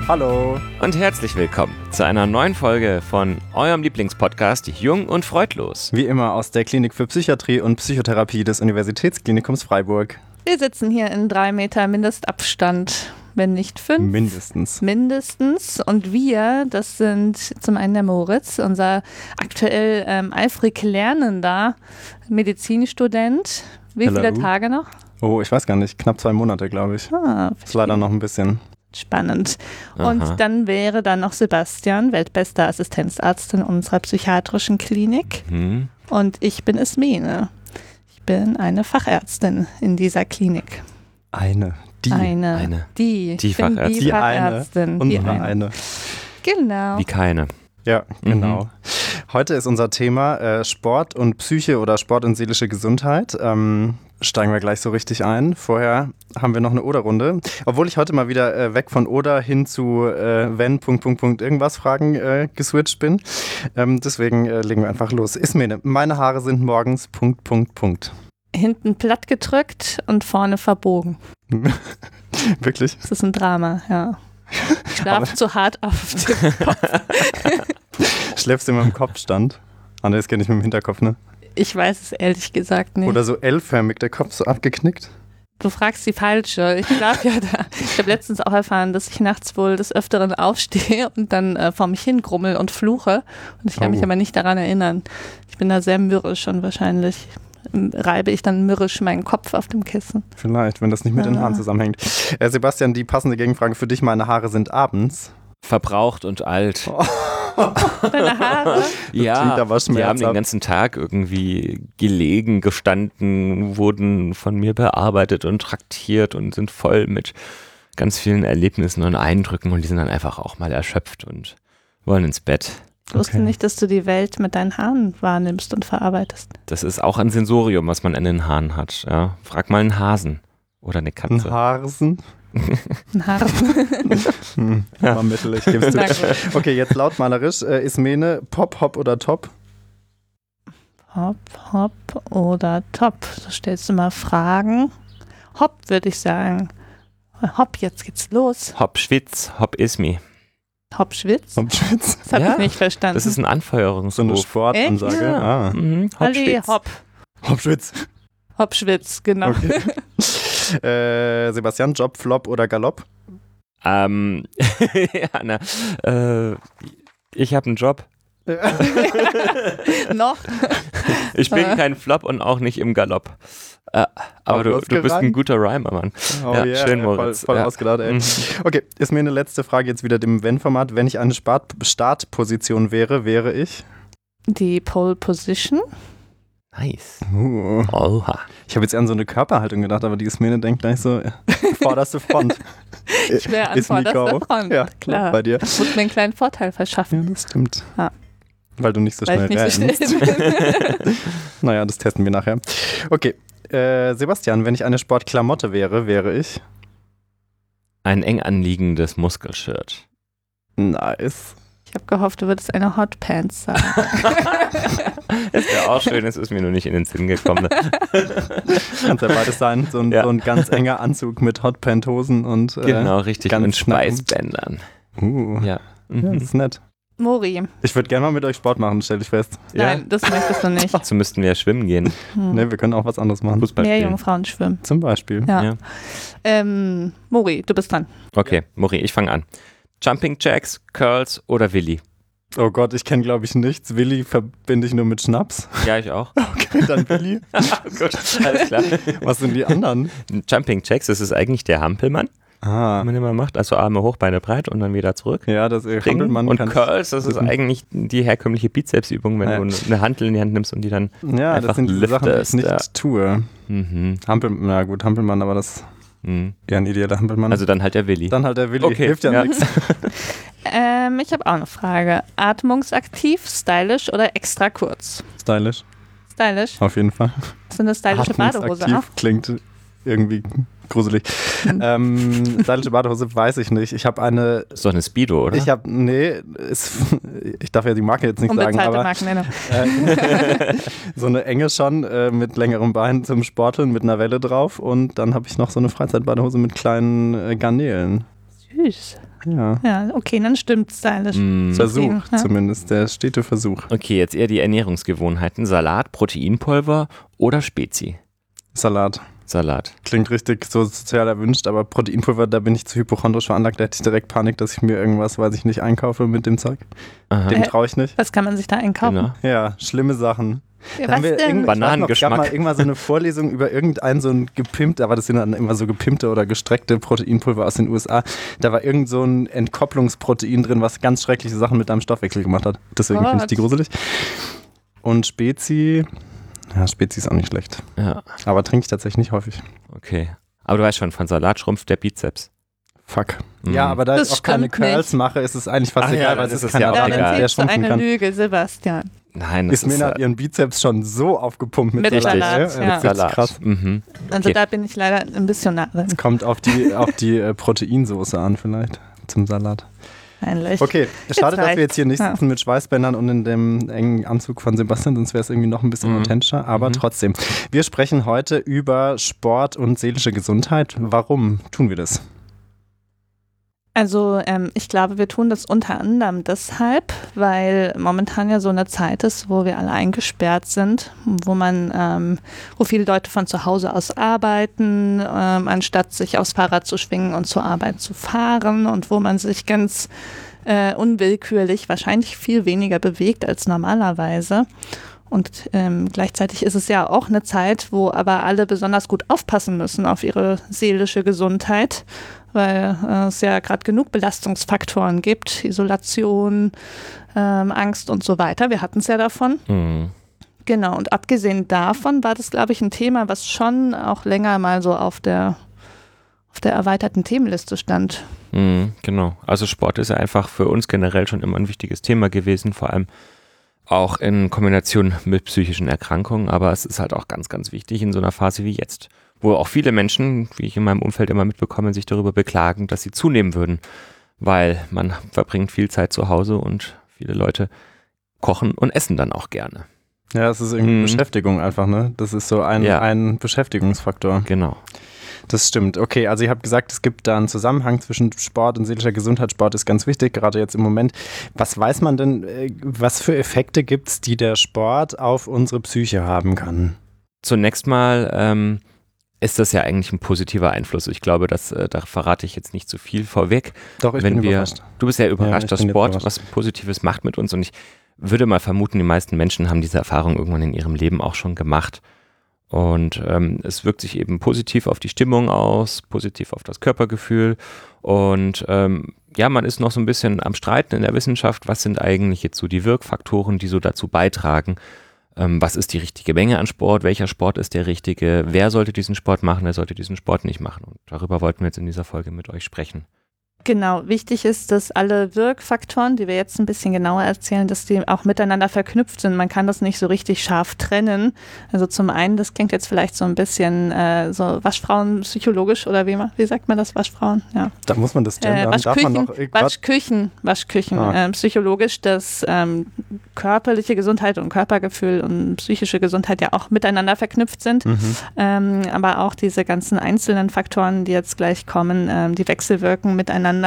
Hallo und herzlich willkommen zu einer neuen Folge von eurem Lieblingspodcast Jung und Freudlos. Wie immer aus der Klinik für Psychiatrie und Psychotherapie des Universitätsklinikums Freiburg. Wir sitzen hier in 3 Meter Mindestabstand, wenn nicht 5. Mindestens. Und wir, das sind zum einen der Moritz, unser aktuell eifrig lernender Medizinstudent. Wie viele Tage noch? Oh, ich weiß gar nicht. Knapp 2 Monate, glaube ich. Ist leider noch ein bisschen spannend. Und dann wäre dann noch Sebastian, weltbester Assistenzarzt in unserer psychiatrischen Klinik. Mhm. Und ich bin Ismene. Ich bin eine Fachärztin in dieser Klinik. Die Fachärztin. Die Fachärztin. Unsere eine. Genau. Wie keine. Ja, genau. Heute ist unser Thema Sport und Psyche oder Sport und seelische Gesundheit. Steigen wir gleich so richtig ein. Vorher haben wir noch eine Oder-Runde. Obwohl ich heute mal wieder weg von Oder hin zu wenn, .. irgendwas Fragen geswitcht bin. Deswegen legen wir einfach los. Ismene, meine Haare sind morgens ... Hinten platt gedrückt und vorne verbogen. Wirklich? Das ist ein Drama, ja. Schlaf zu hart auf dem Kopf. Schläfst du immer im Kopfstand? Das kenne ich mit dem Hinterkopf, ne? Ich weiß es ehrlich gesagt nicht. Oder so L-förmig, der Kopf so abgeknickt? Du fragst die Falsche. Ich schlafe ja da. Ich habe letztens auch erfahren, dass ich nachts wohl des Öfteren aufstehe und dann vor mich hingrummel und fluche. Und ich kann mich aber nicht daran erinnern. Ich bin da sehr mürrisch und wahrscheinlich reibe ich dann mürrisch meinen Kopf auf dem Kissen. Vielleicht, wenn das nicht mit den Haaren zusammenhängt. Sebastian, die passende Gegenfrage für dich. Meine Haare sind abends verbraucht und alt. Deine Haare? Ja, die haben den ganzen Tag irgendwie gelegen, gestanden, wurden von mir bearbeitet und traktiert und sind voll mit ganz vielen Erlebnissen und Eindrücken und die sind dann einfach auch mal erschöpft und wollen ins Bett. Ich wusste nicht, dass du die Welt mit deinen Haaren wahrnimmst und verarbeitest. Das ist auch ein Sensorium, was man an den Haaren hat. Ja. Frag mal einen Hasen oder eine Katze. Ein Hasen? Ein Hasen. War mittel, ich gebe es zu. Okay, jetzt lautmalerisch. Ismene, Pop, Hop oder Top? Hop, Hop oder Top? So stellst du mal Fragen. Hopp, würde ich sagen. Hopp, jetzt geht's los. Hopp, Schwitz, Hopp, Ismi. Hoppschwitz? Hoppschwitz? Das habe ich nicht verstanden. Das ist ein Anfeuerungsruf. So eine Sportansage. Ja. Hoppschwitz. Hopp. Hoppschwitz. Hoppschwitz, genau. Okay. Sebastian, Job, Flop oder Galopp? Ich habe einen Job. Noch? Ich bin kein Flop und auch nicht im Galopp. Aber du bist ein guter Rhymer, Mann. Oh ja, yeah, schön, Moritz. Voll ausgedacht, ey. Okay, ist mir eine letzte Frage jetzt wieder dem Wenn-Format. Wenn ich eine Startposition wäre ich? Die Pole Position. Nice. Oha. Ich habe jetzt eher an so eine Körperhaltung gedacht, aber die Ismene denkt gleich so, vorderste Front. Ich wäre an vorderster Front. Ja, klar. Bei dir. Muss mir einen kleinen Vorteil verschaffen. Ja, das stimmt. Ja. Weil du nicht so schnell rennst. Naja, das testen wir nachher. Okay, Sebastian, wenn ich eine Sportklamotte wäre ich? Ein eng anliegendes Muskelshirt. Nice. Ich habe gehofft, du würdest eine Hotpants sagen. Das wäre auch schön, es ist mir nur nicht in den Sinn gekommen. Kann ja beides sein, so ein ganz enger Anzug mit Hotpant-Hosen und genau, richtig, ganz und Schweißbändern. Ja. Ja, das ist nett. Mori. Ich würde gerne mal mit euch Sport machen, stelle ich fest. Nein, das möchtest du nicht. Dazu müssten wir ja schwimmen gehen. Ne, wir können auch was anderes machen. Fußball Mehr spielen. Jungfrauen schwimmen. Zum Beispiel. Ja. Mori, du bist dran. Okay, Mori, ich fange an. Jumping Jacks, Curls oder Willi? Oh Gott, ich kenne glaube ich nichts. Willi verbinde ich nur mit Schnaps. Ja, ich auch. Okay, dann Willi. Gut, alles klar. Was sind die anderen? Jumping Jacks, das ist eigentlich der Hampelmann, den man immer macht. Also Arme hoch, Beine breit und dann wieder zurück. Ja, das Hampelmann. Und Curls, das ist eigentlich die herkömmliche Bizepsübung, wenn du eine Hantel in die Hand nimmst und die dann einfach das sind die Sachen, die ich nicht tue. Hampelmann, aber das eher ein idealer Hampelmann. Also dann halt der Willi. Okay. Hilft ja nichts. Ich habe auch eine Frage. Atmungsaktiv, stylisch oder extra kurz? Stylisch. Stylisch? Auf jeden Fall. Das ist eine stylische Badehose auch? Klingt irgendwie gruselig. Stylische Badehose weiß ich nicht. Ich habe eine... Ist doch eine Speedo, oder? Ich darf ja die Marke jetzt nicht sagen, aber Markennennung. So eine enge schon mit längerem Bein zum Sporteln mit einer Welle drauf und dann habe ich noch so eine Freizeitbadehose mit kleinen Garnelen. Süß. Ja. Ja, okay, dann stimmt's stylisch. Versuch zumindest, der stete Versuch. Okay, jetzt eher die Ernährungsgewohnheiten. Salat, Proteinpulver oder Spezi? Salat. Klingt richtig so sozial erwünscht, aber Proteinpulver, da bin ich zu hypochondrisch veranlagt, da hätte ich direkt Panik, dass ich mir irgendwas, weiß ich nicht, einkaufe mit dem Zeug. Aha. Dem traue ich nicht. Was kann man sich da einkaufen? Genau. Ja, schlimme Sachen. Ja, Da haben wir Bananengeschmack. Es gab mal irgendwann so eine Vorlesung über irgendein so ein gepimpte, aber das sind dann immer so gepimpte oder gestreckte Proteinpulver aus den USA. Da war irgend so ein Entkopplungsprotein drin, was ganz schreckliche Sachen mit deinem Stoffwechsel gemacht hat. Deswegen finde ich die gruselig. Und Spezi ist auch nicht schlecht. Ja. Aber trinke ich tatsächlich nicht häufig. Okay. Aber du weißt schon, von Salat schrumpft der Bizeps. Fuck. Mhm. Ja, aber da Das ich auch keine stimmt Curls mache, ist es eigentlich fast Ach ja, egal, dann weil es ist ist es kein ja auch Apparat, egal. der Erzählst du schrumpfen eine kann. Lüge, Sebastian. Nein, das Ismena hat ihren Bizeps schon so aufgepumpt mit Mit Salat. Salat, ja. Das ist krass. Mhm. Also Okay. da bin ich leider ein bisschen nah drin. Kommt auf die Proteinsoße an vielleicht zum Salat. Peinlich. Okay, schade, dass wir jetzt hier nicht Ja. sitzen mit Schweißbändern und in dem engen Anzug von Sebastian, sonst wäre es irgendwie noch ein bisschen authentischer, aber trotzdem. Wir sprechen heute über Sport und seelische Gesundheit. Warum tun wir das? Also ich glaube, wir tun das unter anderem deshalb, weil momentan ja so eine Zeit ist, wo wir alle eingesperrt sind, wo viele Leute von zu Hause aus arbeiten, anstatt sich aufs Fahrrad zu schwingen und zur Arbeit zu fahren und wo man sich ganz unwillkürlich wahrscheinlich viel weniger bewegt als normalerweise. Und gleichzeitig ist es ja auch eine Zeit, wo aber alle besonders gut aufpassen müssen auf ihre seelische Gesundheit, weil es ja gerade genug Belastungsfaktoren gibt, Isolation, Angst und so weiter. Wir hatten es ja davon. Mhm. Genau, und abgesehen davon war das, glaube ich, ein Thema, was schon auch länger mal so auf der erweiterten Themenliste stand. Mhm, genau. Also Sport ist ja einfach für uns generell schon immer ein wichtiges Thema gewesen, vor allem auch in Kombination mit psychischen Erkrankungen, aber es ist halt auch ganz, ganz wichtig in so einer Phase wie jetzt, wo auch viele Menschen, wie ich in meinem Umfeld immer mitbekomme, sich darüber beklagen, dass sie zunehmen würden, weil man verbringt viel Zeit zu Hause und viele Leute kochen und essen dann auch gerne. Ja, es ist irgendwie Beschäftigung einfach, ne? Das ist so ein Beschäftigungsfaktor. Genau. Das stimmt. Okay, also ihr habt gesagt, es gibt da einen Zusammenhang zwischen Sport und seelischer Gesundheit. Sport ist ganz wichtig, gerade jetzt im Moment. Was weiß man denn, was für Effekte gibt es, die der Sport auf unsere Psyche haben kann? Zunächst mal ist das ja eigentlich ein positiver Einfluss. Ich glaube, da verrate ich jetzt nicht zu viel vorweg. Doch, ich bin überrascht. Du bist ja überrascht, dass Sport überrascht. was Positives macht mit uns und ich würde mal vermuten, die meisten Menschen haben diese Erfahrung irgendwann in ihrem Leben auch schon gemacht. Und es wirkt sich eben positiv auf die Stimmung aus, positiv auf das Körpergefühl und man ist noch so ein bisschen am Streiten in der Wissenschaft, was sind eigentlich jetzt so die Wirkfaktoren, die so dazu beitragen, was ist die richtige Menge an Sport, welcher Sport ist der richtige, wer sollte diesen Sport machen, wer sollte diesen Sport nicht machen und darüber wollten wir jetzt in dieser Folge mit euch sprechen. Genau, wichtig ist, dass alle Wirkfaktoren, die wir jetzt ein bisschen genauer erzählen, dass die auch miteinander verknüpft sind. Man kann das nicht so richtig scharf trennen. Also zum einen, das klingt jetzt vielleicht so ein bisschen so Waschfrauen psychologisch oder wie sagt man das, Waschfrauen? Ja. Da muss man das gendern. Waschküchen psychologisch, dass körperliche Gesundheit und Körpergefühl und psychische Gesundheit ja auch miteinander verknüpft sind. Aber auch diese ganzen einzelnen Faktoren, die jetzt gleich kommen, die wechselwirken miteinander.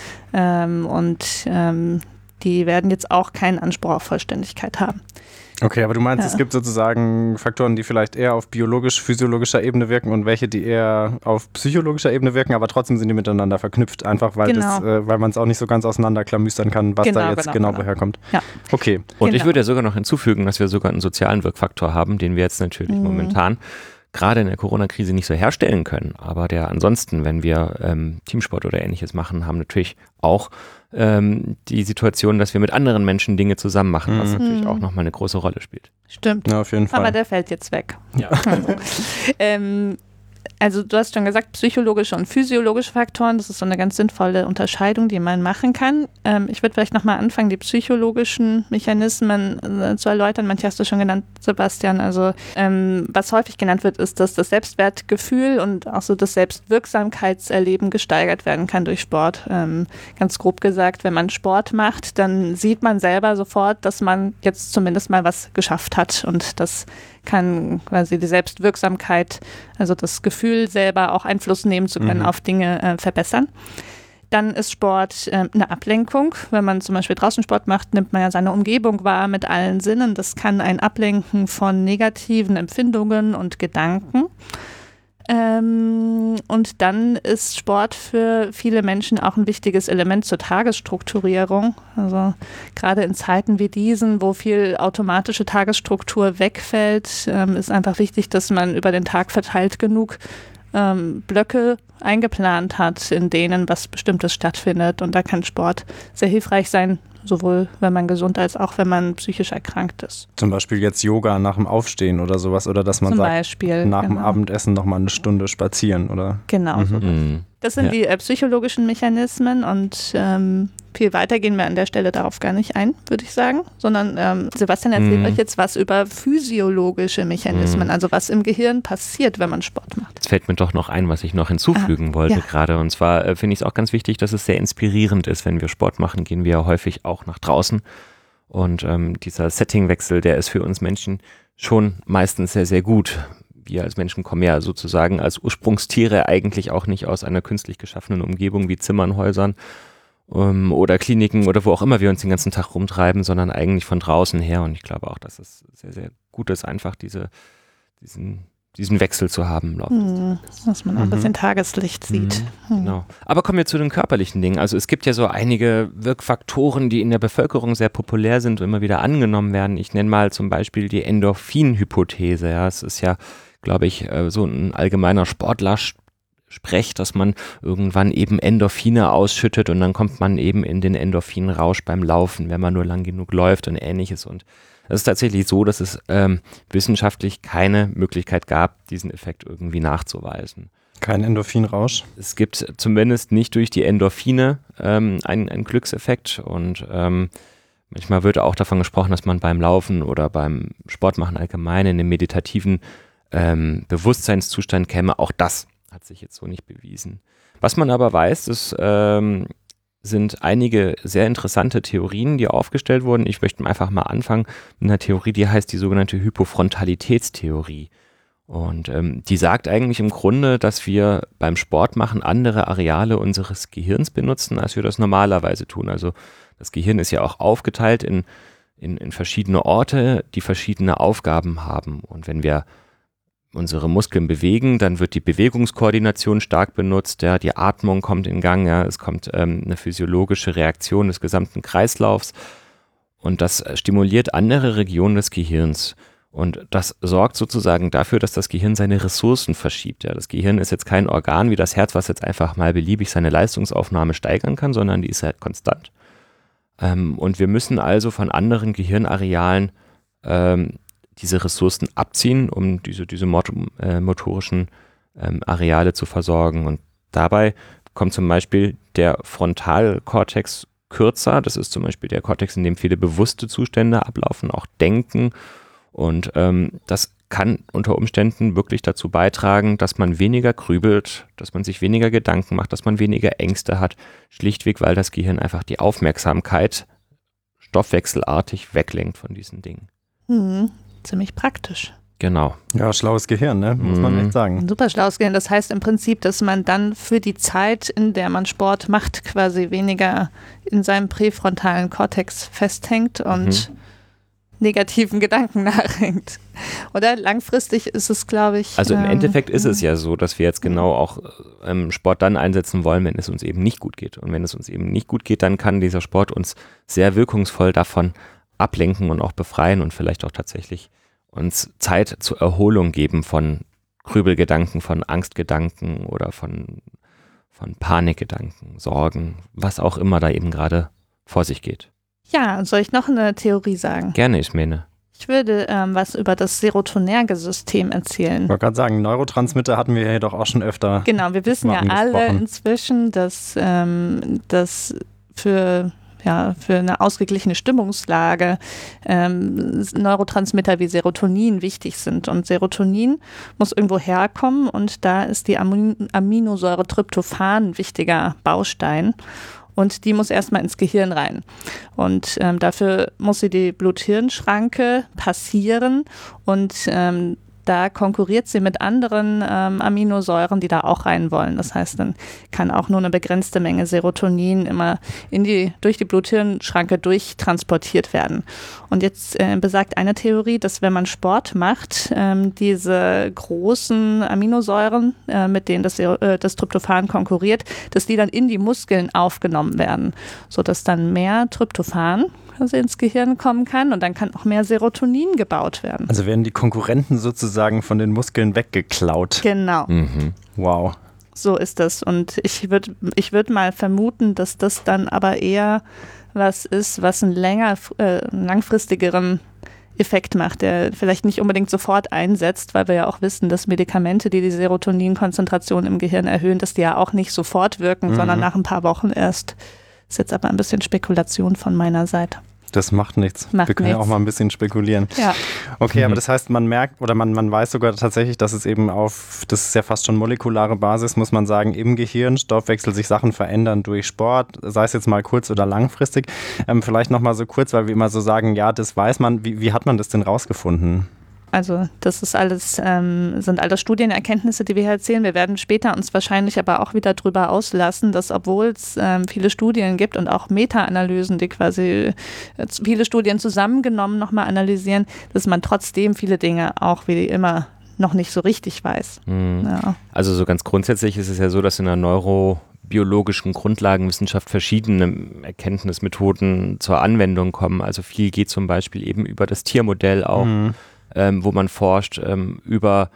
Die werden jetzt auch keinen Anspruch auf Vollständigkeit haben. Okay, aber du meinst, es gibt sozusagen Faktoren, die vielleicht eher auf biologisch-physiologischer Ebene wirken und welche, die eher auf psychologischer Ebene wirken, aber trotzdem sind die miteinander verknüpft, einfach weil weil man es auch nicht so ganz auseinanderklamüstern kann, was da jetzt woher kommt. Ja. Okay. Und ich würde ja sogar noch hinzufügen, dass wir sogar einen sozialen Wirkfaktor haben, den wir jetzt natürlich momentan gerade in der Corona-Krise nicht so herstellen können, aber der ansonsten, wenn wir Teamsport oder Ähnliches machen, haben natürlich auch die Situation, dass wir mit anderen Menschen Dinge zusammen machen, was natürlich auch nochmal eine große Rolle spielt. Stimmt. Ja, auf jeden Fall. Aber der fällt jetzt weg. Ja. Also du hast schon gesagt, psychologische und physiologische Faktoren, das ist so eine ganz sinnvolle Unterscheidung, die man machen kann. Ich würde vielleicht nochmal anfangen, die psychologischen Mechanismen zu erläutern. Manche hast du schon genannt, Sebastian. Also was häufig genannt wird, ist, dass das Selbstwertgefühl und auch so das Selbstwirksamkeitserleben gesteigert werden kann durch Sport. Ganz grob gesagt, wenn man Sport macht, dann sieht man selber sofort, dass man jetzt zumindest mal was geschafft hat und das kann quasi die Selbstwirksamkeit, also das Gefühl selber auch Einfluss nehmen zu können auf Dinge verbessern. Dann ist Sport eine Ablenkung. Wenn man zum Beispiel draußen Sport macht, nimmt man ja seine Umgebung wahr mit allen Sinnen. Das kann ein Ablenken von negativen Empfindungen und Gedanken. Und dann ist Sport für viele Menschen auch ein wichtiges Element zur Tagesstrukturierung. Also gerade in Zeiten wie diesen, wo viel automatische Tagesstruktur wegfällt, ist einfach wichtig, dass man über den Tag verteilt genug Blöcke eingeplant hat, in denen was Bestimmtes stattfindet. Und da kann Sport sehr hilfreich sein, sowohl wenn man gesund als auch wenn man psychisch erkrankt ist. Zum Beispiel jetzt Yoga nach dem Aufstehen oder sowas, oder dass man Zum sagt, Beispiel, nach dem Abendessen nochmal eine Stunde spazieren, oder? Genau. Das sind die psychologischen Mechanismen und viel weiter gehen wir an der Stelle darauf gar nicht ein, würde ich sagen, sondern Sebastian erzählt euch jetzt was über physiologische Mechanismen, also was im Gehirn passiert, wenn man Sport macht. Jetzt fällt mir doch noch ein, was ich noch hinzufügen wollte gerade, und zwar finde ich es auch ganz wichtig, dass es sehr inspirierend ist, wenn wir Sport machen, gehen wir ja häufig auch nach draußen und dieser Settingwechsel, der ist für uns Menschen schon meistens sehr, sehr gut. Wir als Menschen kommen ja sozusagen als Ursprungstiere eigentlich auch nicht aus einer künstlich geschaffenen Umgebung wie Zimmern, Häusern oder Kliniken oder wo auch immer wir uns den ganzen Tag rumtreiben, sondern eigentlich von draußen her. Und ich glaube auch, dass es sehr, sehr gut ist, einfach diesen Wechsel zu haben im Laufe des Tages. Dass man auch ein bisschen Tageslicht sieht. Genau. Aber kommen wir zu den körperlichen Dingen. Also es gibt ja so einige Wirkfaktoren, die in der Bevölkerung sehr populär sind und immer wieder angenommen werden. Ich nenne mal zum Beispiel die Endorphin-Hypothese. Ja, es ist ja, glaube ich, so ein allgemeiner Sportler-Sprech, dass man irgendwann eben Endorphine ausschüttet und dann kommt man eben in den Endorphinrausch beim Laufen, wenn man nur lang genug läuft und ähnliches. Und es ist tatsächlich so, dass es wissenschaftlich keine Möglichkeit gab, diesen Effekt irgendwie nachzuweisen. Kein Endorphinrausch? Es gibt zumindest nicht durch die Endorphine einen Glückseffekt und manchmal wird auch davon gesprochen, dass man beim Laufen oder beim Sportmachen allgemein in den meditativen Bewusstseinszustand käme. Auch das hat sich jetzt so nicht bewiesen. Was man aber weiß, das sind einige sehr interessante Theorien, die aufgestellt wurden. Ich möchte einfach mal anfangen mit einer Theorie, die heißt die sogenannte Hypofrontalitätstheorie. Und die sagt eigentlich im Grunde, dass wir beim Sportmachen andere Areale unseres Gehirns benutzen, als wir das normalerweise tun. Also das Gehirn ist ja auch aufgeteilt in verschiedene Orte, die verschiedene Aufgaben haben. Und wenn wir unsere Muskeln bewegen, dann wird die Bewegungskoordination stark benutzt, ja, die Atmung kommt in Gang, ja, es kommt eine physiologische Reaktion des gesamten Kreislaufs und das stimuliert andere Regionen des Gehirns und das sorgt sozusagen dafür, dass das Gehirn seine Ressourcen verschiebt. Ja. Das Gehirn ist jetzt kein Organ wie das Herz, was jetzt einfach mal beliebig seine Leistungsaufnahme steigern kann, sondern die ist halt konstant. Und wir müssen also von anderen Gehirnarealen diese Ressourcen abziehen, um diese motorischen Areale zu versorgen. Und dabei kommt zum Beispiel der Frontalkortex kürzer. Das ist zum Beispiel der Kortex, in dem viele bewusste Zustände ablaufen, auch Denken. Und das kann unter Umständen wirklich dazu beitragen, dass man weniger grübelt, dass man sich weniger Gedanken macht, dass man weniger Ängste hat. Schlichtweg, weil das Gehirn einfach die Aufmerksamkeit stoffwechselartig weglenkt von diesen Dingen. Ziemlich praktisch. Genau. Ja, schlaues Gehirn, ne? Muss man echt sagen. Ein super schlaues Gehirn. Das heißt im Prinzip, dass man dann für die Zeit, in der man Sport macht, quasi weniger in seinem präfrontalen Kortex festhängt und negativen Gedanken nachhängt. Oder langfristig ist es, glaube ich. Also im Endeffekt ist es ja so, dass wir jetzt genau auch Sport dann einsetzen wollen, wenn es uns eben nicht gut geht. Und wenn es uns eben nicht gut geht, dann kann dieser Sport uns sehr wirkungsvoll davon ablenken und auch befreien und vielleicht auch tatsächlich uns Zeit zur Erholung geben von Grübelgedanken, von Angstgedanken oder von Panikgedanken, Sorgen, was auch immer da eben gerade vor sich geht. Ja, soll ich noch eine Theorie sagen? Gerne, Ismene. Ich würde was über das serotonerge System erzählen. Ich wollte gerade sagen, Neurotransmitter hatten wir ja doch auch schon öfter. Genau, wir wissen ja alle inzwischen, dass das für eine ausgeglichene Stimmungslage Neurotransmitter wie Serotonin wichtig sind. Und Serotonin muss irgendwo herkommen und da ist die Aminosäure Tryptophan ein wichtiger Baustein. Und die muss erstmal ins Gehirn rein. Und dafür muss sie die Blut-Hirn-Schranke passieren und da konkurriert sie mit anderen Aminosäuren, die da auch rein wollen. Das heißt, dann kann auch nur eine begrenzte Menge Serotonin immer durch die Blut-Hirn-Schranke durchtransportiert werden. Und jetzt besagt eine Theorie, dass wenn man Sport macht, diese großen Aminosäuren, mit denen das Tryptophan konkurriert, dass die dann in die Muskeln aufgenommen werden, sodass dann mehr Tryptophan ins Gehirn kommen kann und dann kann auch mehr Serotonin gebaut werden. Also werden die Konkurrenten sozusagen von den Muskeln weggeklaut. Genau. Mhm. Wow. So ist das. Und ich würd mal vermuten, dass das dann aber eher was ist, was einen langfristigeren Effekt macht, der vielleicht nicht unbedingt sofort einsetzt, weil wir ja auch wissen, dass Medikamente, die Serotoninkonzentration im Gehirn erhöhen, dass die ja auch nicht sofort wirken, sondern nach ein paar Wochen erst. Ist jetzt aber ein bisschen Spekulation von meiner Seite. Das macht nichts. Wir können ja auch mal ein bisschen spekulieren. Ja. Okay, aber das heißt, man merkt oder man weiß sogar tatsächlich, dass es eben das ist ja fast schon molekulare Basis, muss man sagen, im Gehirn, Stoffwechsel sich Sachen verändern durch Sport, sei es jetzt mal kurz- oder langfristig. Vielleicht nochmal so kurz, weil wir immer so sagen, ja, das weiß man. Wie hat man das denn rausgefunden? Also das ist alles, sind alles Studienerkenntnisse, die wir hier erzählen. Wir werden später uns wahrscheinlich aber auch wieder drüber auslassen, dass obwohl es viele Studien gibt und auch Meta-Analysen, die quasi viele Studien zusammengenommen nochmal analysieren, dass man trotzdem viele Dinge auch wie immer noch nicht so richtig weiß. Mhm. Ja. Also so ganz grundsätzlich ist es ja so, dass in der neurobiologischen Grundlagenwissenschaft verschiedene Erkenntnismethoden zur Anwendung kommen. Also viel geht zum Beispiel eben über das Tiermodell auch. Wo man forscht über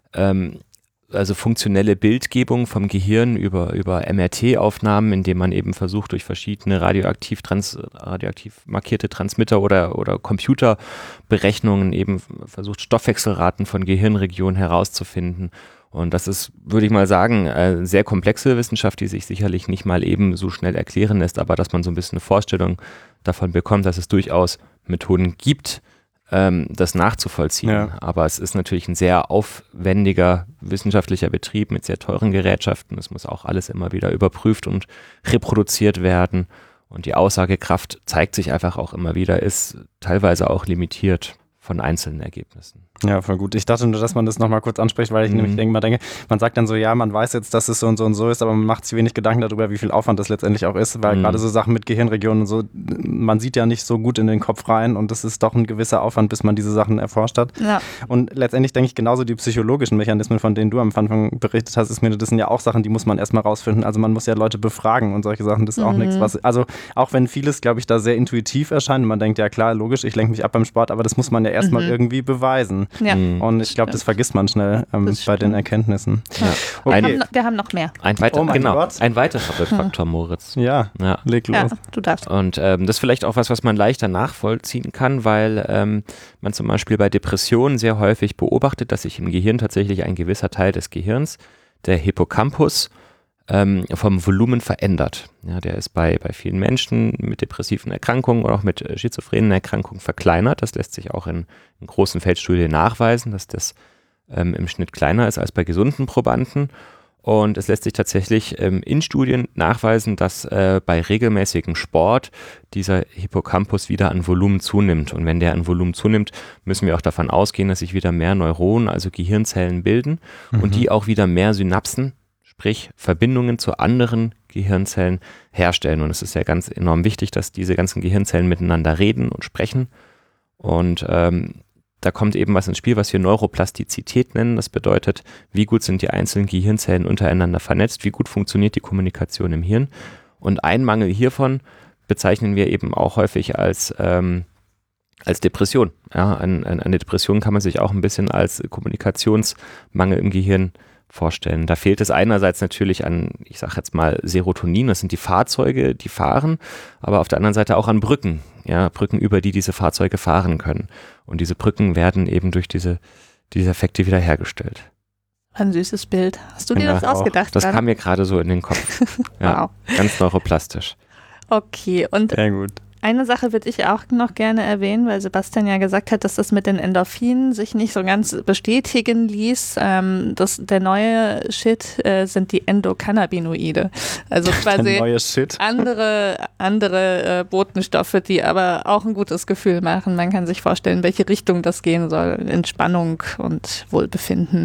also funktionelle Bildgebung vom Gehirn, über MRT-Aufnahmen, indem man eben versucht, durch verschiedene radioaktiv markierte Transmitter oder Computerberechnungen eben versucht, Stoffwechselraten von Gehirnregionen herauszufinden. Und das ist, würde ich mal sagen, eine sehr komplexe Wissenschaft, die sich sicherlich nicht mal eben so schnell erklären lässt, aber dass man so ein bisschen eine Vorstellung davon bekommt, dass es durchaus Methoden gibt, das nachzuvollziehen. Ja. Aber es ist natürlich ein sehr aufwendiger wissenschaftlicher Betrieb mit sehr teuren Gerätschaften. Es muss auch alles immer wieder überprüft und reproduziert werden. Und die Aussagekraft zeigt sich einfach auch immer wieder, ist teilweise auch limitiert von einzelnen Ergebnissen. Ja, voll gut. Ich dachte nur, dass man das nochmal kurz anspricht, weil ich nämlich denke, man sagt dann so, ja, man weiß jetzt, dass es so und so und so ist, aber man macht sich wenig Gedanken darüber, wie viel Aufwand das letztendlich auch ist, weil gerade so Sachen mit Gehirnregionen und so, man sieht ja nicht so gut in den Kopf rein und das ist doch ein gewisser Aufwand, bis man diese Sachen erforscht hat. Ja. Und letztendlich denke ich, genauso die psychologischen Mechanismen, von denen du am Anfang berichtet hast, das sind ja auch Sachen, die muss man erstmal rausfinden. Also man muss ja Leute befragen und solche Sachen, das ist auch nichts, also auch wenn vieles, glaube ich, da sehr intuitiv erscheint und man denkt, ja klar, logisch, ich lenke mich ab beim Sport, aber das muss man ja erstmal irgendwie beweisen. Ja. Und ich glaube, das vergisst man schnell bei den Erkenntnissen. Ja. Okay. Wir haben noch mehr. Ein weiterer Faktor, Moritz. Ja, leg los. Ja, du darfst. Und das ist vielleicht auch was man leichter nachvollziehen kann, weil man zum Beispiel bei Depressionen sehr häufig beobachtet, dass sich im Gehirn tatsächlich ein gewisser Teil des Gehirns, der Hippocampus, vom Volumen verändert. Ja, der ist bei vielen Menschen mit depressiven Erkrankungen oder auch mit schizophrenen Erkrankungen verkleinert. Das lässt sich auch in großen Feldstudien nachweisen, dass das im Schnitt kleiner ist als bei gesunden Probanden. Und es lässt sich tatsächlich in Studien nachweisen, dass bei regelmäßigem Sport dieser Hippocampus wieder an Volumen zunimmt. Und wenn der an Volumen zunimmt, müssen wir auch davon ausgehen, dass sich wieder mehr Neuronen, also Gehirnzellen bilden und die auch wieder mehr Synapsen, sprich Verbindungen zu anderen Gehirnzellen herstellen. Und es ist ja ganz enorm wichtig, dass diese ganzen Gehirnzellen miteinander reden und sprechen. Und da kommt eben was ins Spiel, was wir Neuroplastizität nennen. Das bedeutet, wie gut sind die einzelnen Gehirnzellen untereinander vernetzt, wie gut funktioniert die Kommunikation im Hirn. Und ein Mangel hiervon bezeichnen wir eben auch häufig als Depression. Ja, eine Depression kann man sich auch ein bisschen als Kommunikationsmangel im Gehirn vorstellen. Da fehlt es einerseits natürlich an, ich sage jetzt mal Serotonin, das sind die Fahrzeuge, die fahren, aber auf der anderen Seite auch an Brücken, ja, Brücken, über die diese Fahrzeuge fahren können. Und diese Brücken werden eben durch diese Effekte wiederhergestellt. Ein süßes Bild. Hast du dir das ausgedacht? Das kam mir gerade so in den Kopf. Ja, wow. Ganz neuroplastisch. Okay, und sehr gut. Eine Sache würde ich auch noch gerne erwähnen, weil Sebastian ja gesagt hat, dass das mit den Endorphinen sich nicht so ganz bestätigen ließ. Der neue Shit sind die Endokannabinoide. Also quasi andere Botenstoffe, die aber auch ein gutes Gefühl machen. Man kann sich vorstellen, in welche Richtung das gehen soll. Entspannung und Wohlbefinden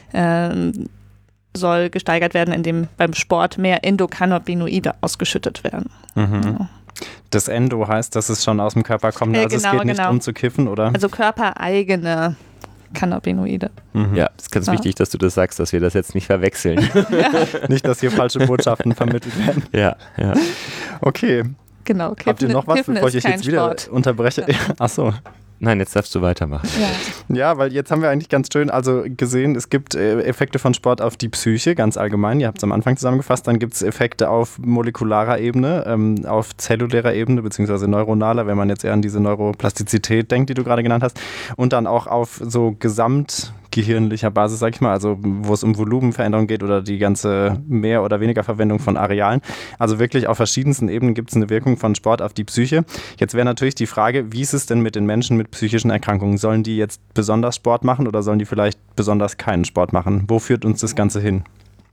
soll gesteigert werden, indem beim Sport mehr Endokannabinoide ausgeschüttet werden. Ja. Das Endo heißt, dass es schon aus dem Körper kommt, also es geht nicht um zu kiffen, oder? Also körpereigene Cannabinoide. Ja, es ist ganz wichtig, dass du das sagst, dass wir das jetzt nicht verwechseln. Nicht, dass hier falsche Botschaften vermittelt werden. Ja. Okay. Genau. Habt ihr noch was, bevor ich jetzt wieder unterbreche? Ja. Achso. Nein, jetzt darfst du weitermachen. Ja, weil jetzt haben wir eigentlich ganz schön gesehen, es gibt Effekte von Sport auf die Psyche, ganz allgemein. Ihr habt es am Anfang zusammengefasst. Dann gibt es Effekte auf molekularer Ebene, auf zellulärer Ebene, beziehungsweise neuronaler, wenn man jetzt eher an diese Neuroplastizität denkt, die du gerade genannt hast. Und dann auch auf so gesamtgehirnlicher Basis, sag ich mal, also wo es um Volumenveränderung geht oder die ganze mehr oder weniger Verwendung von Arealen. Also wirklich auf verschiedensten Ebenen gibt es eine Wirkung von Sport auf die Psyche. Jetzt wäre natürlich die Frage, wie ist es denn mit den Menschen mit psychischen Erkrankungen? Sollen die jetzt besonders Sport machen oder sollen die vielleicht besonders keinen Sport machen? Wo führt uns das Ganze hin?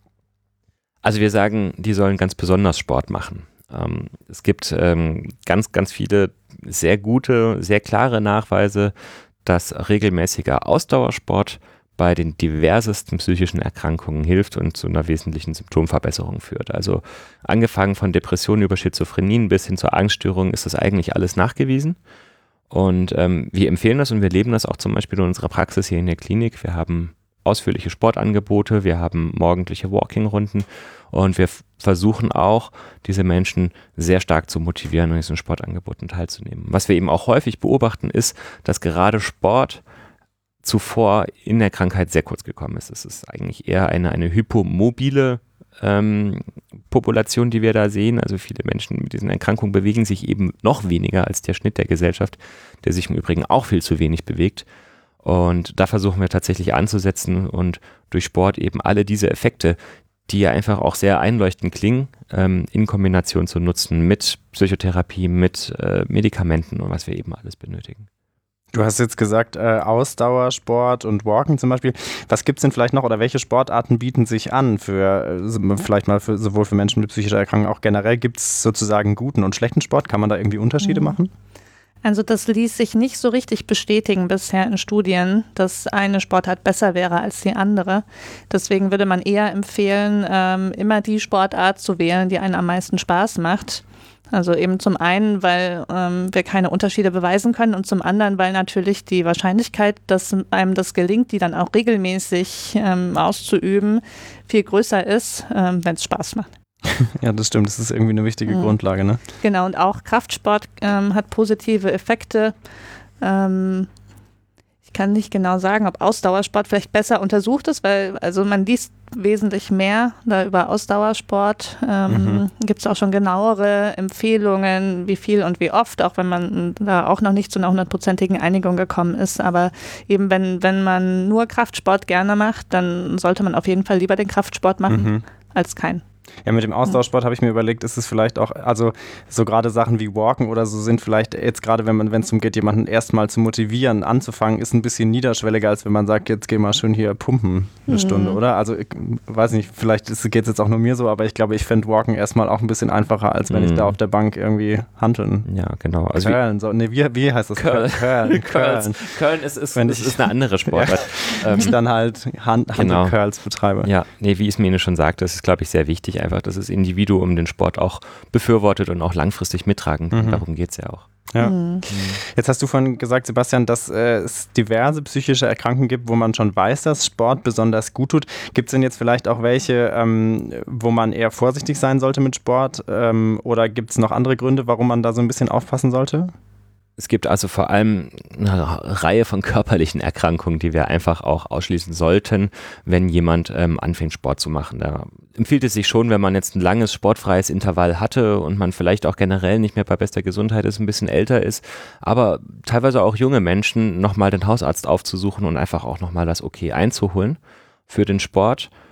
Also wir sagen, die sollen ganz besonders Sport machen. Es gibt ganz, ganz viele sehr gute, sehr klare Nachweise, dass regelmäßiger Ausdauersport bei den diversesten psychischen Erkrankungen hilft und zu einer wesentlichen Symptomverbesserung führt. Also angefangen von Depressionen über Schizophrenien bis hin zur Angststörung ist das eigentlich alles nachgewiesen. Und wir empfehlen das und wir leben das auch zum Beispiel in unserer Praxis hier in der Klinik. Wir haben ausführliche Sportangebote, wir haben morgendliche Walking-Runden und wir versuchen auch, diese Menschen sehr stark zu motivieren, an diesen Sportangeboten teilzunehmen. Was wir eben auch häufig beobachten, ist, dass gerade Sport zuvor in der Krankheit sehr kurz gekommen ist. Es ist eigentlich eher eine hypomobile Population, die wir da sehen. Also viele Menschen mit diesen Erkrankungen bewegen sich eben noch weniger als der Schnitt der Gesellschaft, der sich im Übrigen auch viel zu wenig bewegt. Und da versuchen wir tatsächlich anzusetzen und durch Sport eben alle diese Effekte, die ja einfach auch sehr einleuchtend klingen, in Kombination zu nutzen mit Psychotherapie, mit Medikamenten und was wir eben alles benötigen. Du hast jetzt gesagt, Ausdauersport und Walken zum Beispiel. Was gibt es denn vielleicht noch oder welche Sportarten bieten sich an sowohl für Menschen mit psychischer Erkrankung, auch generell gibt es sozusagen guten und schlechten Sport? Kann man da irgendwie Unterschiede machen? Also das ließ sich nicht so richtig bestätigen bisher in Studien, dass eine Sportart besser wäre als die andere. Deswegen würde man eher empfehlen, immer die Sportart zu wählen, die einen am meisten Spaß macht. Also eben zum einen, weil wir keine Unterschiede beweisen können und zum anderen, weil natürlich die Wahrscheinlichkeit, dass einem das gelingt, die dann auch regelmäßig auszuüben, viel größer ist, wenn es Spaß macht. Ja, das stimmt. Das ist irgendwie eine wichtige Grundlage, ne? Genau, und auch Kraftsport hat positive Effekte. Ich kann nicht genau sagen, ob Ausdauersport vielleicht besser untersucht ist, weil also man liest wesentlich mehr da über Ausdauersport. Gibt es auch schon genauere Empfehlungen, wie viel und wie oft, auch wenn man da auch noch nicht zu einer 100%igen Einigung gekommen ist. Aber eben wenn man nur Kraftsport gerne macht, dann sollte man auf jeden Fall lieber den Kraftsport machen als keinen. Ja, mit dem Ausdauersport habe ich mir überlegt, ist es vielleicht auch, also so gerade Sachen wie Walken oder so sind vielleicht jetzt gerade, wenn es darum geht, jemanden erstmal zu motivieren, anzufangen, ist ein bisschen niederschwelliger, als wenn man sagt, jetzt geh mal schön hier pumpen eine Stunde, oder? Also ich weiß nicht, vielleicht geht es jetzt auch nur mir so, aber ich glaube, ich fände Walken erstmal auch ein bisschen einfacher, als wenn ich da auf der Bank irgendwie hanteln. Ja, genau. Also Curlen, wie heißt das? Curlen ist eine andere Sportart. Ich dann halt Handel-Curls betreibe. Ja, nee, wie Ismene schon sagte, das ist, glaube ich, sehr wichtig, einfach, dass das Individuum den Sport auch befürwortet und auch langfristig mittragen kann. Darum geht es ja auch. Ja. Jetzt hast du vorhin gesagt, Sebastian, dass es diverse psychische Erkrankungen gibt, wo man schon weiß, dass Sport besonders gut tut. Gibt es denn jetzt vielleicht auch welche, wo man eher vorsichtig sein sollte mit Sport? Oder gibt es noch andere Gründe, warum man da so ein bisschen aufpassen sollte? Es gibt also vor allem eine Reihe von körperlichen Erkrankungen, die wir einfach auch ausschließen sollten, wenn jemand anfängt, Sport zu machen. Da empfiehlt es sich schon, wenn man jetzt ein langes sportfreies Intervall hatte und man vielleicht auch generell nicht mehr bei bester Gesundheit ist, ein bisschen älter ist, aber teilweise auch junge Menschen, nochmal den Hausarzt aufzusuchen und einfach auch nochmal das Okay einzuholen für den Sport.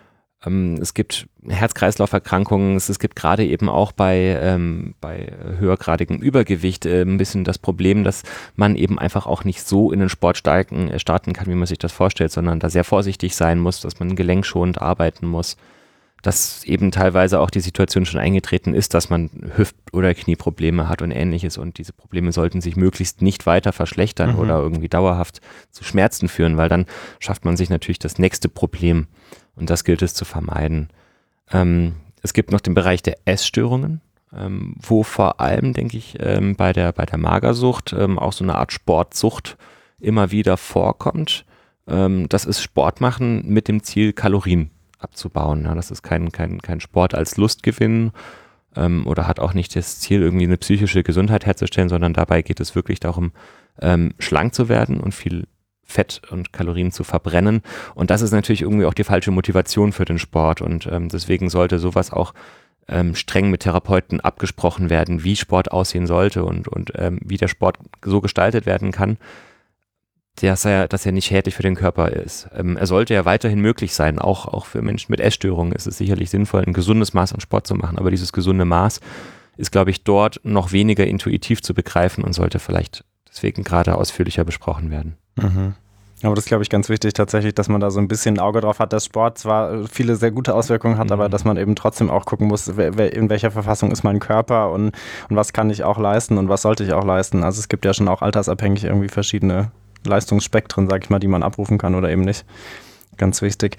Es gibt Herz-Kreislauf-Erkrankungen, es gibt gerade eben auch bei höhergradigem Übergewicht ein bisschen das Problem, dass man eben einfach auch nicht so in den Sport starten kann, wie man sich das vorstellt, sondern da sehr vorsichtig sein muss, dass man gelenkschonend arbeiten muss, dass eben teilweise auch die Situation schon eingetreten ist, dass man Hüft- oder Knieprobleme hat und ähnliches und diese Probleme sollten sich möglichst nicht weiter verschlechtern oder irgendwie dauerhaft zu Schmerzen führen, weil dann schafft man sich natürlich das nächste Problem und das gilt es zu vermeiden. Es gibt noch den Bereich der Essstörungen, wo vor allem, denke ich, bei der Magersucht auch so eine Art Sportsucht immer wieder vorkommt. Das ist Sport machen mit dem Ziel, Kalorien abzubauen. Ja, das ist kein Sport als Lustgewinn oder hat auch nicht das Ziel, irgendwie eine psychische Gesundheit herzustellen, sondern dabei geht es wirklich darum, schlank zu werden und viel Fett und Kalorien zu verbrennen. Und das ist natürlich irgendwie auch die falsche Motivation für den Sport. Und deswegen sollte sowas auch streng mit Therapeuten abgesprochen werden, wie Sport aussehen sollte und wie der Sport so gestaltet werden kann, dass er nicht schädlich für den Körper ist. Er sollte ja weiterhin möglich sein, auch für Menschen mit Essstörungen ist es sicherlich sinnvoll, ein gesundes Maß an Sport zu machen, aber dieses gesunde Maß ist, glaube ich, dort noch weniger intuitiv zu begreifen und sollte vielleicht deswegen gerade ausführlicher besprochen werden. Mhm. Aber das ist, glaube ich, ganz wichtig tatsächlich, dass man da so ein bisschen ein Auge drauf hat, dass Sport zwar viele sehr gute Auswirkungen hat, aber dass man eben trotzdem auch gucken muss, in welcher Verfassung ist mein Körper und was kann ich auch leisten und was sollte ich auch leisten. Also es gibt ja schon auch altersabhängig irgendwie verschiedene Leistungsspektren, sag ich mal, die man abrufen kann oder eben nicht. Ganz wichtig.